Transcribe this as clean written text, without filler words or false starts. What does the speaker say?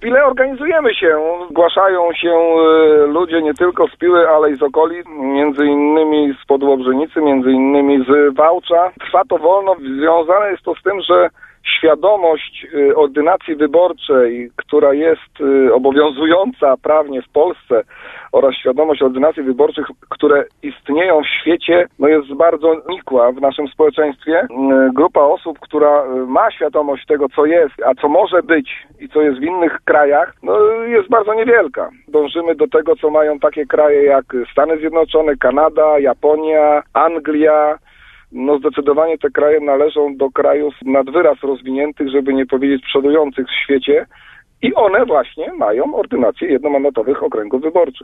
Pile organizujemy się. Zgłaszają się ludzie nie tylko z Piły, ale i z okolic, między innymi z Podłobrzenicy, między innymi z Wałcza. Trwa to wolno. Związane jest to z tym, że świadomość ordynacji wyborczej, która jest obowiązująca prawnie w Polsce, oraz świadomość ordynacji wyborczych, które istnieją w świecie, jest bardzo nikła w naszym społeczeństwie. Grupa osób, która ma świadomość tego, co jest, a co może być i co jest w innych krajach, jest bardzo niewielka. Dążymy do tego, co mają takie kraje jak Stany Zjednoczone, Kanada, Japonia, Anglia. Zdecydowanie te kraje należą do krajów nad wyraz rozwiniętych, żeby nie powiedzieć przodujących w świecie, i one właśnie mają ordynację jednomandatowych okręgów wyborczych.